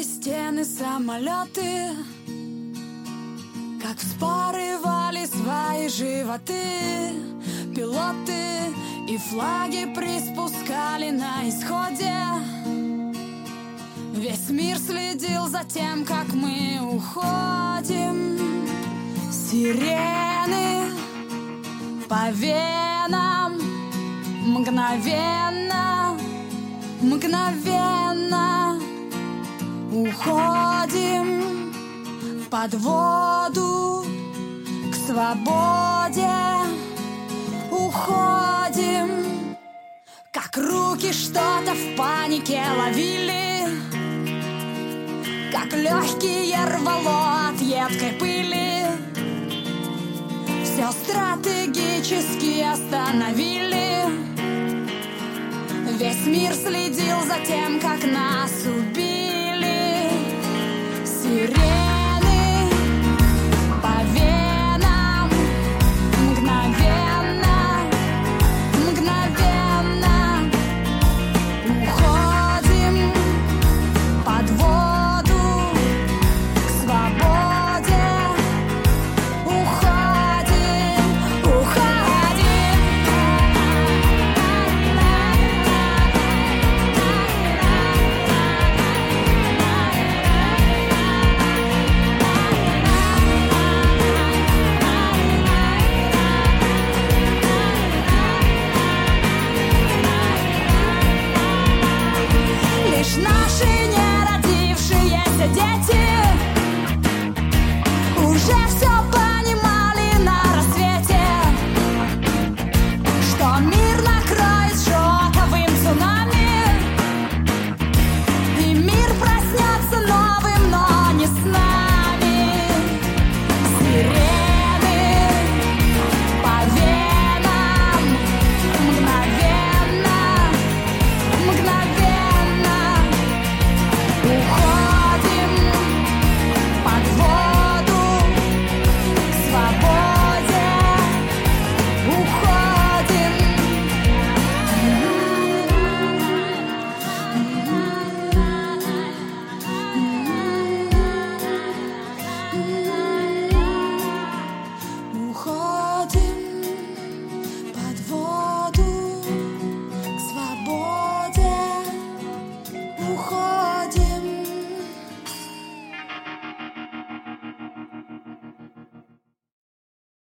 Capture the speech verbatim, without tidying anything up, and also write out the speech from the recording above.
стены, самолеты, как вспарывали свои животы пилоты, и флаги приспускали на исходе. Весь мир следил за тем, как мы уходим. Сирены по венам, мгновенно, мгновенно уходим под воду к свободе. Уходим, как руки что-то в панике ловили, как легкие рвало от едкой пыли. Все стратегически остановили. Весь мир следил за тем, как нас убили.